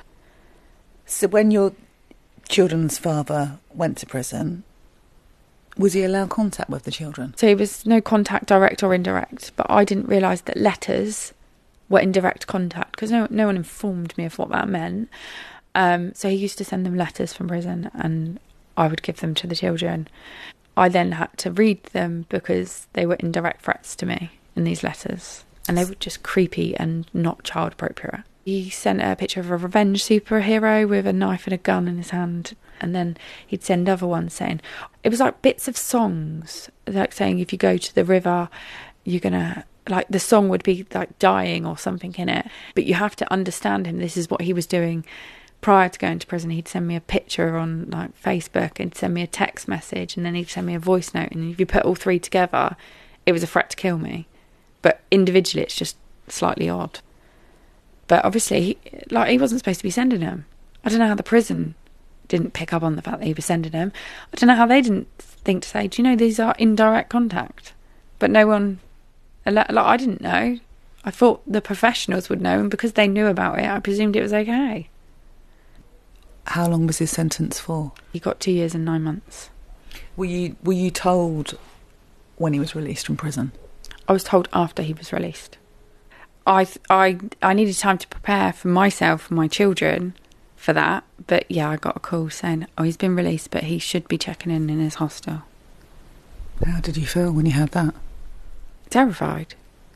So when your children's father went to prison, was he allowed contact with the children?
So there was no contact, direct or indirect, but I didn't realise that letters were indirect contact because no, no one informed me of what that meant. Um, so he used to send them letters from prison and I would give them to the children. I then had to read them because they were indirect threats to me in these letters, and they were just creepy and not child appropriate. He sent a picture of a revenge superhero with a knife and a gun in his hand. And then he'd send other ones saying... It was like bits of songs. Like saying, if you go to the river, you're going to... Like, the song would be like dying or something in it. But you have to understand him. This is what he was doing prior to going to prison. He'd send me a picture on like Facebook and send me a text message. And then he'd send me a voice note. And if you put all three together, it was a threat to kill me. But individually, it's just slightly odd. But obviously, he, like, he wasn't supposed to be sending them. I don't know how the prison didn't pick up on the fact that he was sending them. I don't know how they didn't think to say, do you know, these are indirect contact? But no one, like, I didn't know. I thought the professionals would know, and because they knew about it, I presumed it was okay.
How long was his sentence for?
He got two years and nine months.
Were you were you told when he was released from prison?
I was told after he was released. I I I needed time to prepare for myself and my children for that. But yeah, I got a call saying, oh, he's been released, but he should be checking in in his hostel.
How did you feel when you heard that?
Terrified.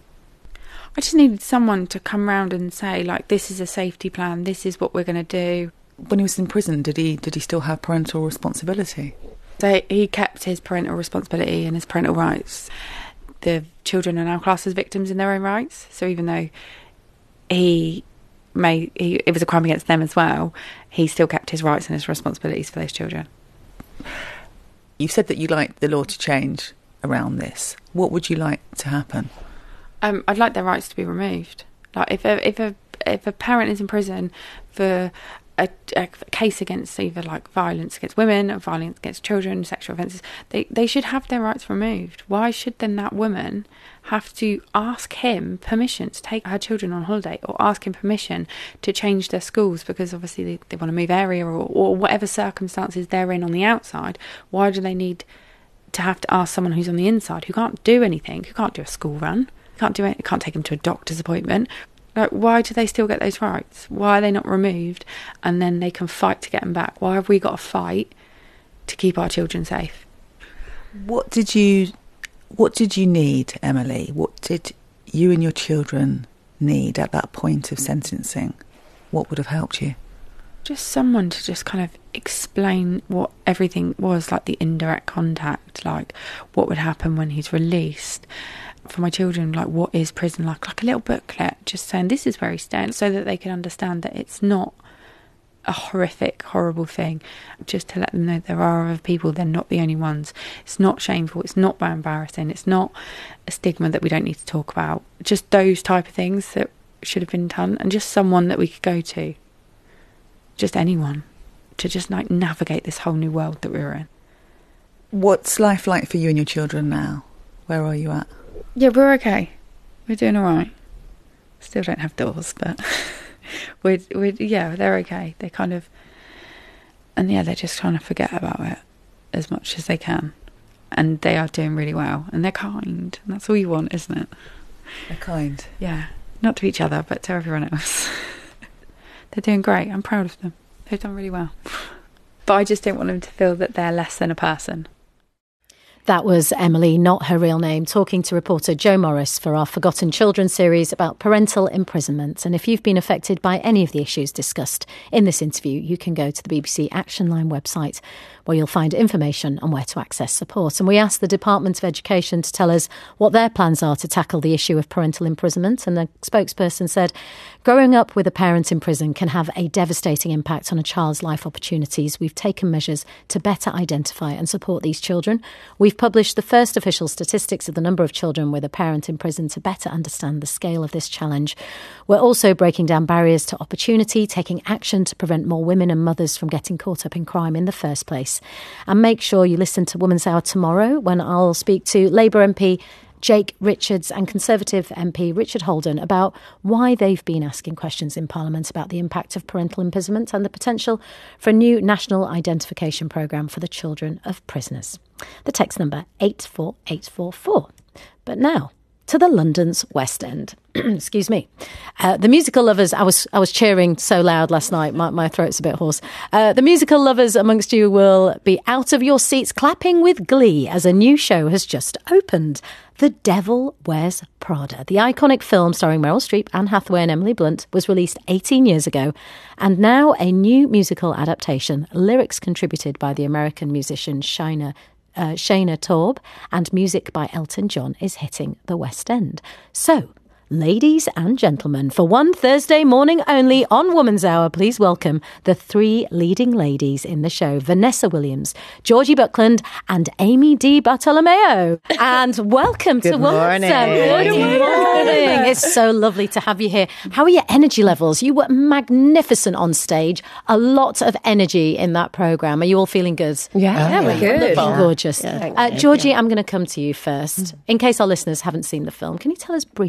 I just needed someone to come round and say, like, this is a safety plan, this is what we're going to do.
When he was in prison, did he did he still have parental responsibility?
So he kept his parental responsibility and his parental rights. The children are now classed as victims in their own rights. So even though he may, he, it was a crime against them as well, he still kept his rights and his responsibilities for those children.
You've said that you like the law to change around this. What would you like to happen?
Um, I'd like their rights to be removed. Like if a if a if a parent is in prison for a, a case against either like violence against women or violence against children, sexual offences, they they should have their rights removed. Why should then that woman have to ask him permission to take her children on holiday, or ask him permission to change their schools because obviously they, they want to move area, or, or whatever circumstances they're in on the outside? Why do they need to have to ask someone who's on the inside, who can't do anything, who can't do a school run, can't do it, can't take him to a doctor's appointment? Like, why do they still get those rights? Why are they not removed? And then they can fight to get them back. Why have we got to fight to keep our children safe?
What did you, what did you need, Emily? What did you and your children need at that point of sentencing? What would have helped you?
Just someone to just kind of explain what everything was, like the indirect contact, like what would happen when he's released. For my children, like, what is prison like? Like a little booklet, just saying this is where he stands, so that they can understand that it's not a horrific, horrible thing. Just to let them know there are other people, they're not the only ones. It's not shameful, it's not embarrassing, it's not a stigma that we don't need to talk about. Just those type of things that should have been done, and just someone that we could go to. Just anyone. To just, like, navigate this whole new world that we're in.
What's life like for you and your children now? Where are you at?
Yeah, we're okay. We're doing all right. Still don't have doors, but we're, we're, yeah, they're okay. They kind of, and yeah, they're just trying to forget about it as much as they can. And they are doing really well. And they're kind. And that's all you want, isn't it?
They're kind.
Yeah. Not to each other, but to everyone else. They're doing great. I'm proud of them. They've done really well. But I just don't want them to feel that they're less than a person.
That was Emily, not her real name, talking to reporter Joe Morris for our Forgotten Children series about parental imprisonment. And if you've been affected by any of the issues discussed in this interview, you can go to the B B C Action Line website, where you'll find information on where to access support. And we asked the Department of Education to tell us what their plans are to tackle the issue of parental imprisonment. And the spokesperson said, growing up with a parent in prison can have a devastating impact on a child's life opportunities. We've taken measures to better identify and support these children. We've published the first official statistics of the number of children with a parent in prison to better understand the scale of this challenge. We're also breaking down barriers to opportunity, taking action to prevent more women and mothers from getting caught up in crime in the first place. And make sure you listen to Woman's Hour tomorrow, when I'll speak to Labour M P Jake Richards and Conservative M P Richard Holden about why they've been asking questions in Parliament about the impact of parental imprisonment and the potential for a new national identification programme for the children of prisoners. The text number eight four eight four four. But now to the London's West End. Excuse me. Uh, the musical lovers, I was I was cheering so loud last night, my, my throat's a bit hoarse. Uh, the musical lovers amongst you will be out of your seats clapping with glee as a new show has just opened. The Devil Wears Prada. The iconic film starring Meryl Streep, Anne Hathaway and Emily Blunt was released eighteen years ago, and now a new musical adaptation, lyrics contributed by the American musician Shina Uh, Shana Taub, and music by Elton John is hitting the West End. So, ladies and gentlemen, for one Thursday morning only on Woman's Hour, please welcome the three leading ladies in the show, Vanessa Williams, Georgie Buckland and Amy Di Bartolomeo. And welcome to Woman's Hour. Good, Good morning. It's so lovely to have you here. How are your energy levels? You were magnificent on stage. A lot of energy in that programme. Are you all feeling good?
Yeah, yeah, we're good.
Looking
Yeah.
gorgeous.
Yeah,
uh, Georgie, I'm going to come to you first. In case our listeners haven't seen the film, can you tell us briefly what the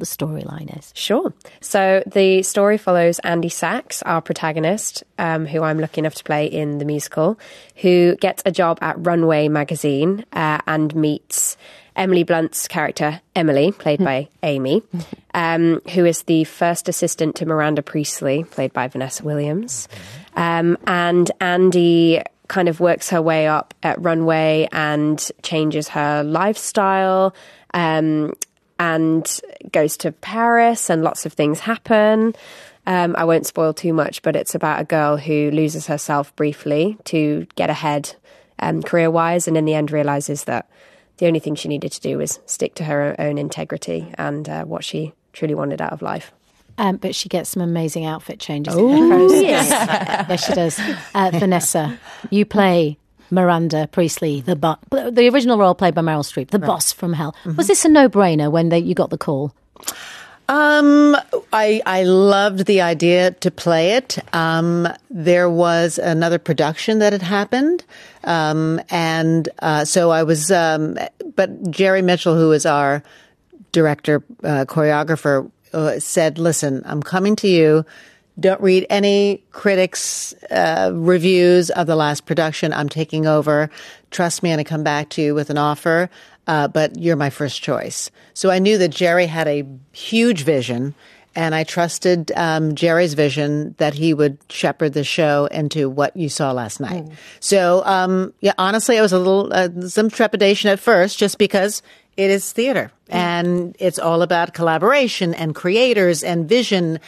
storyline is.
Sure. So the story follows Andy Sachs, our protagonist, um, who I'm lucky enough to play in the musical, who gets a job at Runway magazine uh, and meets Emily Blunt's character, Emily, played by Amy, um, who is the first assistant to Miranda Priestley, played by Vanessa Williams. Um, and Andy kind of works her way up at Runway and changes her lifestyle um, and goes to Paris, and lots of things happen. Um, I won't spoil too much, but it's about a girl who loses herself briefly to get ahead um, career-wise, and in the end realises that the only thing she needed to do was stick to her own integrity and uh, what she truly wanted out of life.
Um, but she gets some amazing outfit changes.
Oh,
yes. Yes, she does. Uh, Vanessa, you play Miranda Priestley, the bo- the original role played by Meryl Streep, the right. boss from hell. Mm-hmm. Was this a no-brainer when they, you got the call?
Um, I, I loved the idea to play it. Um, there was another production that had happened. Um, and, uh, so I was, um, but Jerry Mitchell, who is our director, uh, choreographer, uh, said, listen, I'm coming to you. Don't read any critics' uh, reviews of the last production. I'm taking over. Trust me, and I come back to you with an offer. Uh, but you're my first choice. So I knew that Jerry had a huge vision, and I trusted um, Jerry's vision that he would shepherd the show into what you saw last night. Mm. So, um, yeah, honestly, I was a little, uh, some trepidation at first, just because it is theater, mm. and it's all about collaboration and creators and vision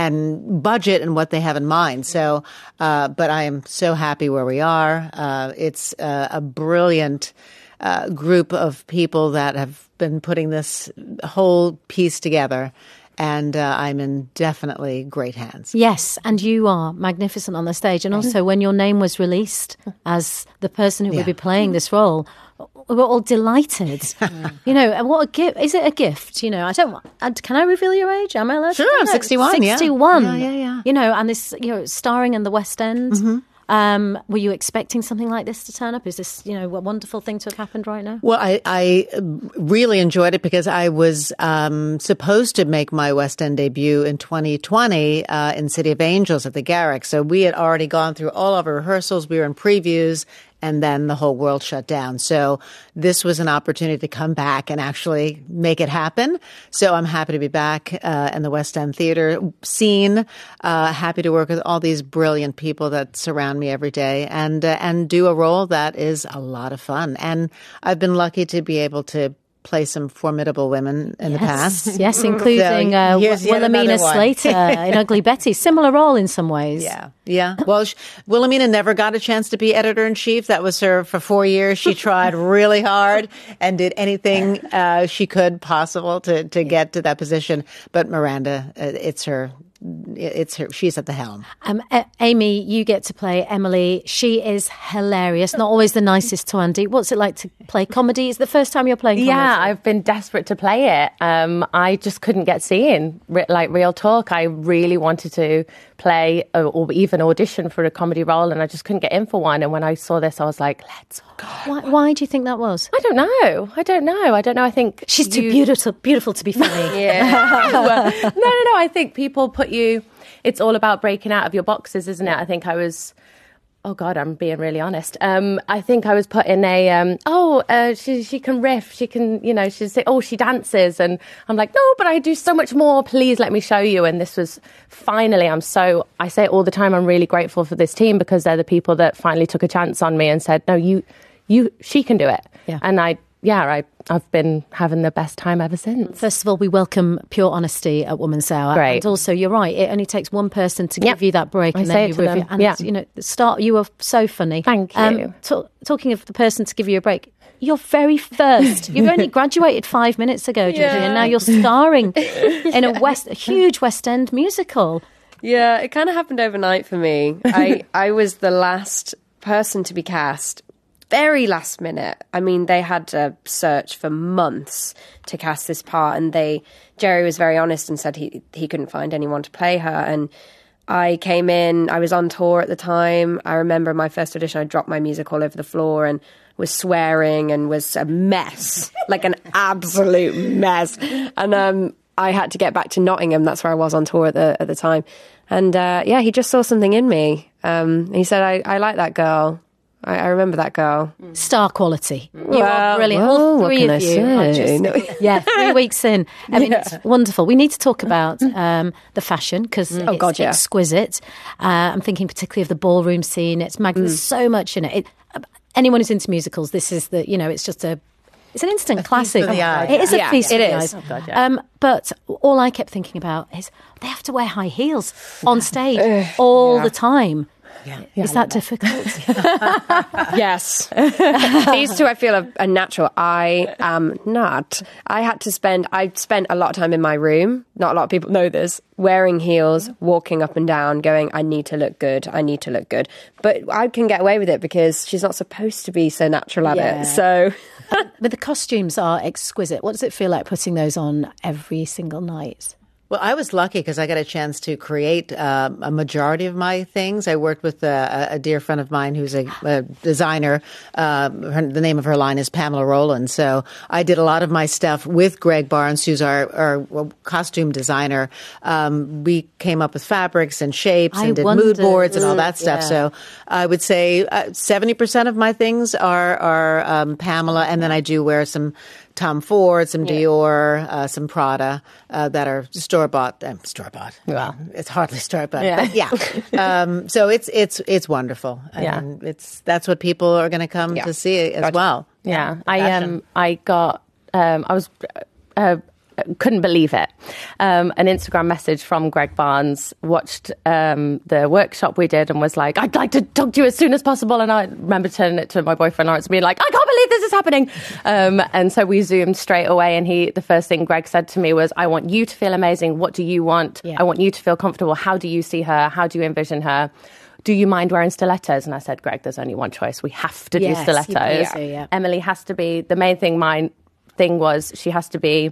and budget and what they have in mind. So, uh, but I am so happy where we are. Uh, it's uh, a brilliant Uh, group of people that have been putting this whole piece together, and uh, I'm in definitely great hands.
Yes, and you are magnificent on the stage. And also, when your name was released as the person who yeah. would be playing this role, we were all delighted. You know, and what a gift. Is it a gift? You know, I don't, can I reveal your age? Am I allowed
Sure,
to
I'm sixty-one,
sixty-one.
Yeah. Yeah, yeah, yeah.
You know, and this, you know, starring in the West End. Mm-hmm. Um, were you expecting something like this to turn up? Is this, you know, a wonderful thing to have happened right now?
Well, I, I really enjoyed it because I was um, supposed to make my West End debut in twenty twenty uh, in City of Angels at the Garrick. So we had already gone through all of our rehearsals. We were in previews, and then the whole world shut down. So this was an opportunity to come back and actually make it happen. So I'm happy to be back uh, in the West End theater scene. Uh, happy to work with all these brilliant people that surround me every day, and uh, and do a role that is a lot of fun. And I've been lucky to be able to play some formidable women in
yes.
the past.
Yes, including so uh, Wilhelmina Slater in Ugly Betty. Similar role in some ways.
Yeah, yeah. Well, she, Wilhelmina never got a chance to be editor-in-chief. That was her for four years. She tried really hard and did anything uh, she could possible to, to get to that position. But Miranda, uh, it's her... It's her. She's at the helm.
Um, A- Amy, you get to play Emily. She is hilarious. Not always the nicest to Andy. What's it like to play comedy? Is it the first time you're playing comedy?
Yeah, I've been desperate to play it. Um, I just couldn't get seen. Re- like real talk, I really wanted to play or, or even audition for a comedy role, and I just couldn't get in for one. And when I saw this, I was like, let's go.
Why, why do you think that was?
I don't know. I don't know. I don't know. I think
she's
you...
too beautiful, beautiful to be funny.
Yeah. no, no, no. I think people put you. It's all about breaking out of your boxes, isn't it? I think I was. Oh God, I'm being really honest. Um, I think I was put in a. Um, oh, uh, she she can riff. She can, you know, she's oh she dances, and I'm like, no, but I do so much more. Please let me show you. And this was finally. I'm so. I say it all the time. I'm really grateful for this team because they're the people that finally took a chance on me and said, no, you, you, she can do it.
Yeah.
And I. Yeah, I, I've been having the best time ever since.
First of all, we welcome pure honesty at Woman's Hour.
Great.
And also, you're right, it only takes one person to
yep.
give you that break.
I
and
say
then
it
you
to them.
And,
yeah.
you know, start, you were so funny.
Thank you.
Um, t- talking of the person to give you a break, you're very first. You've only graduated five minutes ago, Georgie, yeah. and now you're starring in a, West, a huge West End musical.
Yeah, it kind of happened overnight for me. I, I was the last person to be cast. Very last minute. I mean, they had to search for months to cast this part, and they Jerry was very honest and said he he couldn't find anyone to play her. And I came in, I was on tour at the time. I remember my first audition, I dropped my music all over the floor and was swearing and was a mess, like an absolute mess. And um, I had to get back to Nottingham. That's where I was on tour at the at the time. And uh, yeah, he just saw something in me. Um, he said, I, I like that girl. I, I remember that girl.
Star quality. You
Well,
are brilliant.
well,
All three
what
of
can
you.
I
are
say?
just-
No.
yeah, three weeks in. I mean, it's wonderful. We need to talk about um, the fashion because
Oh,
it's
God, yeah.
exquisite. Uh, I'm thinking particularly of the ballroom scene. It's mag- There's so much in it. it. Anyone who's into musicals, this is the, you know, it's just a, it's an instant classic.
for the eye.
It is a
Yeah,
feast
it
for the
is.
eyes.
Oh, God, yeah.
Um, but all I kept thinking about is they have to wear high heels on stage all the time.
Yeah.
Is that difficult?
Yes. These two I feel are, are natural. I am not. I had to spend, I spent a lot of time in my room. Not a lot of people know this. Wearing heels, walking up and down, going, I need to look good. I need to look good. But I can get away with it because she's not supposed to be so natural at
Yeah.
it. So
But the costumes are exquisite. What does it feel like putting those on every single night?
Well, I was lucky because I got a chance to create uh, a majority of my things. I worked with a, a dear friend of mine who's a, a designer. Uh, her, the name of her line is Pamela Rowland. So I did a lot of my stuff with Greg Barnes, who's our, our costume designer. Um, we came up with fabrics and shapes
I
and did
wondered.
mood boards and all that stuff.
Yeah.
So I would say uh, seventy percent of my things are, are um, Pamela, and then I do wear some Tom Ford, some Dior, uh, some Prada uh, that are store bought. Um, store bought. Well, it's hardly store bought,
Yeah.
but yeah. um, so it's it's it's wonderful. I
Yeah.
mean, it's that's what people are going to come
Yeah.
to see as well.
Yeah, I
Fashion.
um I got um I was uh, couldn't believe it. Um, an Instagram message from Greg Barnes, watched um the workshop we did and was like, I'd like to talk to you as soon as possible. And I remember turning it to my boyfriend Lawrence and being like, I can't believe this is happening. Um, and so we zoomed straight away, and he the first thing Greg said to me was, I want you to feel amazing. What do you want?
Yeah.
I want you to feel comfortable. How do you see her? How do you envision her? Do you mind wearing stilettos? And I said, Greg, there's only one choice. We have to
Yes,
do
you
stilettos.
do, yeah.
Emily has to be, the main thing, my thing was she has to be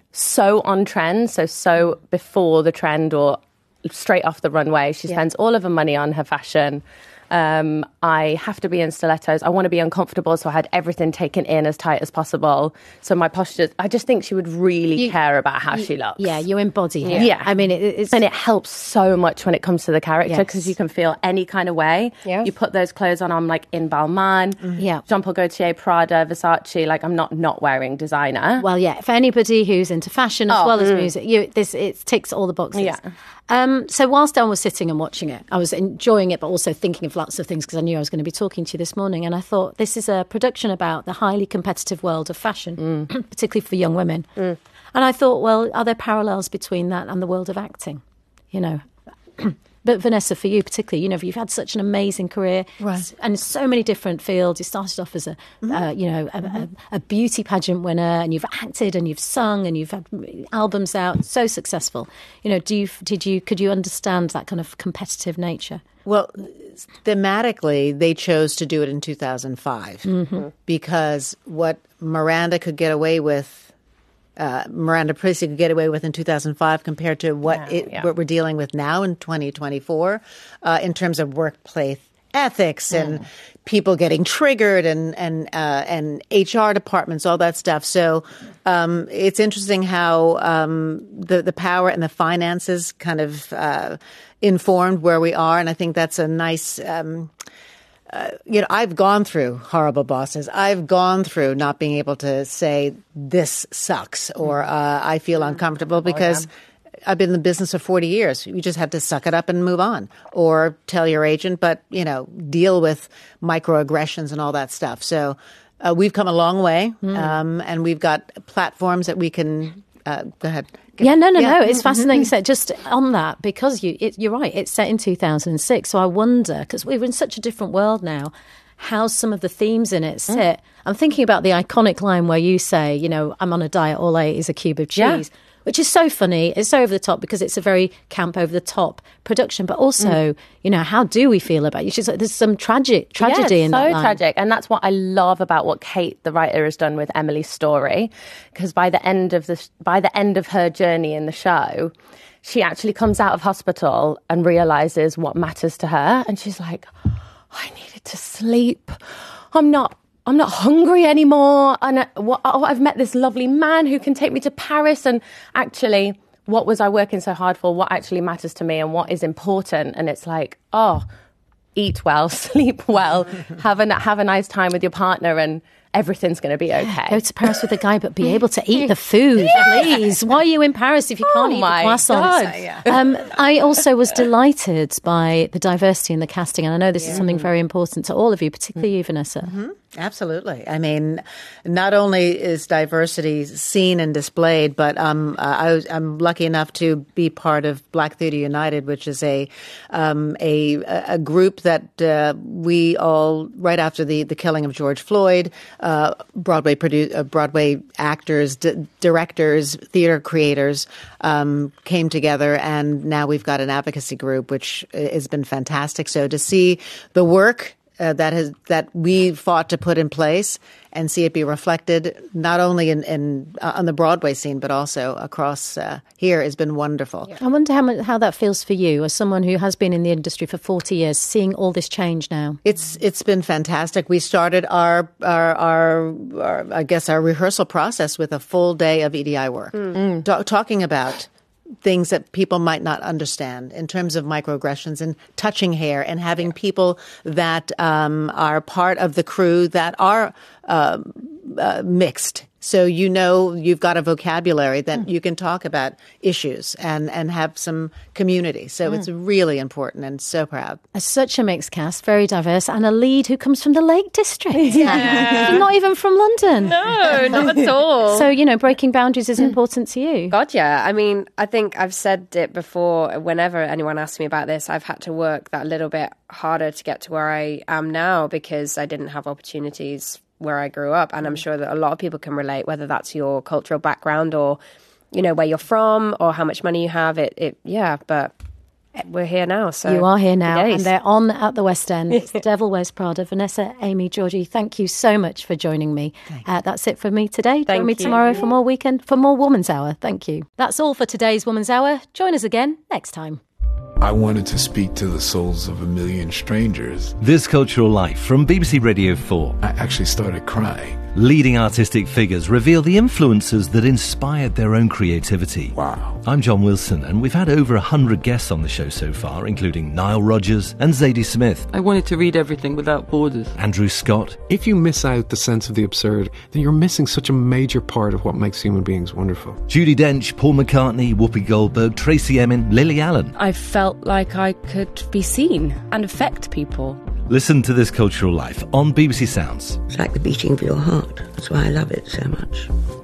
so on trend, so so before the trend or straight off the runway. She
Yeah.
spends all of her money on her fashion. Um, I have to be in stilettos. I want to be uncomfortable, so I had everything taken in as tight as possible. So my posture, I just think she would really
You-
care about how
you-
she looks.
Yeah, you embody her.
Yeah.
I mean, it, it's...
And it helps so much when it comes to the character
Yes.
because you can feel any kind of way.
Yeah.
You put those clothes on, I'm like in Balmain,
Yeah.
Jean Paul Gaultier, Prada, Versace. Like I'm not not wearing designer.
Well, yeah, for anybody who's into fashion as
Oh,
well as
mm.
music, you, this it ticks all the boxes.
Yeah.
Um, so whilst I was sitting and watching it, I was enjoying it, but also thinking of lots of things because I knew I was going to be talking to you this morning. And I thought this is a production about the highly competitive world of fashion, particularly for young women. And I thought, well, are there parallels between that and the world of acting? You know. But Vanessa, for you particularly, you know, you've had such an amazing career,
Right.
and so many different fields. You started off as a, uh, you know, a, a, a beauty pageant winner, and you've acted, and you've sung, and you've had albums out, so successful. You know, do you, did you, could you understand that kind of competitive nature?
Well, thematically, they chose to do it in two thousand five because what Miranda could get away with, uh, Miranda Priestly could get away with in two thousand five compared to what
Now,
it,
yeah.
what we're dealing with now in twenty twenty-four uh, in terms of workplace ethics and people getting triggered and and uh, and H R departments, all that stuff. So um, it's interesting how um, the the power and the finances kind of uh, informed where we are, and I think that's a nice. Um, uh, you know, I've gone through horrible bosses. I've gone through not being able to say this sucks or uh, I feel uncomfortable because. I've been in the business for forty years. You just have to suck it up and move on or tell your agent, but, you know, deal with microaggressions and all that stuff. So uh, we've come a long way um, and we've got platforms that we can uh, go ahead.
Yeah, no, no,
Yeah.
no. It's fascinating. So just on that, because you, it, you're right, it's set in two thousand six. So I wonder, because we're in such a different world now, how some of the themes in it sit. I'm thinking about the iconic line where you say, you know, I'm on a diet, all I eat is a cube of cheese.
Yeah.
Which is so funny. It's so over the top because it's a very camp, over the top production. But also, you know, how do we feel about you? She's like, there's some tragic tragedy
yeah,
in
so
that line.
tragic, and that's what I love about what Kate, the writer, has done with Emily's story. Because by the end of the by the end of her journey in the show, she actually comes out of hospital and realizes what matters to her, and she's like, I needed to sleep. I'm not I'm not hungry anymore. And I, what, oh, I've met this lovely man who can take me to Paris. And actually, what was I working so hard for? What actually matters to me and what is important? And it's like, oh, eat well, sleep well, have a, have a nice time with your partner, and everything's going to be okay.
Go to Paris with a guy, but be able to eat the food, yeah. please. Why are you in Paris if you can't
oh
eat
my
the croissants?
God. Yeah.
Um, I also was delighted by the diversity in the casting, and I know this yeah. is something very important to all of you, particularly you, Vanessa.
Mm-hmm. Absolutely. I mean, not only is diversity seen and displayed, but um, uh, I was, I'm lucky enough to be part of Black Theatre United, which is a um, a, a group that uh, we all, right after the, the killing of George Floyd, uh, Broadway produ- uh, Broadway actors, d- directors, theatre creators um, came together, and now we've got an advocacy group, which has been fantastic. So to see the work Uh, that has that we fought to put in place and see it be reflected not only in, in uh, on the Broadway scene but also across uh, here has been wonderful.
I wonder how much, how that feels for you as someone who has been in the industry for forty years, seeing all this change now.
It's it's been fantastic. We started our our, our, our I guess our rehearsal process with a full day of E D I work, mm. Ta- talking about things that people might not understand in terms of microaggressions and touching hair, and having people that um, are part of the crew that are uh, uh, mixed. So you know you've got a vocabulary that mm. you can talk about issues and, and have some community. So mm. it's really important, and so proud.
As such a mixed cast, very diverse, and a lead who comes from the Lake District. Yeah. Not even from London.
No, not at all.
So, you know, breaking boundaries is important to you.
God, yeah. I mean, I think I've said it before. Whenever anyone asks me about this, I've had to work that little bit harder to get to where I am now because I didn't have opportunities where I grew up. And I'm sure that a lot of people can relate, whether that's your cultural background or, you know, where you're from or how much money you have. It, it yeah, but we're here now. So
you are here now, and they're on at the West End. It's The Devil Wears Prada. Vanessa, Amy, Georgie, thank you so much for joining me. Uh, that's it for me today.
Thank
Join me
you.
tomorrow for more weekend, for more Woman's Hour. Thank you. That's all for today's Woman's Hour. Join us again next time.
I wanted to speak to the souls of a million strangers.
This Cultural Life from B B C Radio four.
I actually started crying.
Leading artistic figures reveal the influences that inspired their own creativity.
Wow.
I'm John Wilson, and we've had over one hundred guests on the show so far, including Nile Rodgers and Zadie Smith.
I wanted to read everything without borders.
Andrew Scott.
If you miss out the sense of the absurd, then you're missing such a major part of what makes human beings wonderful.
Judi Dench, Paul McCartney, Whoopi Goldberg, Tracy Emin, Lily Allen.
I felt like I could be seen and affect people.
Listen to This Cultural Life on B B C Sounds.
It's like the beating of your heart. That's why I love it so much.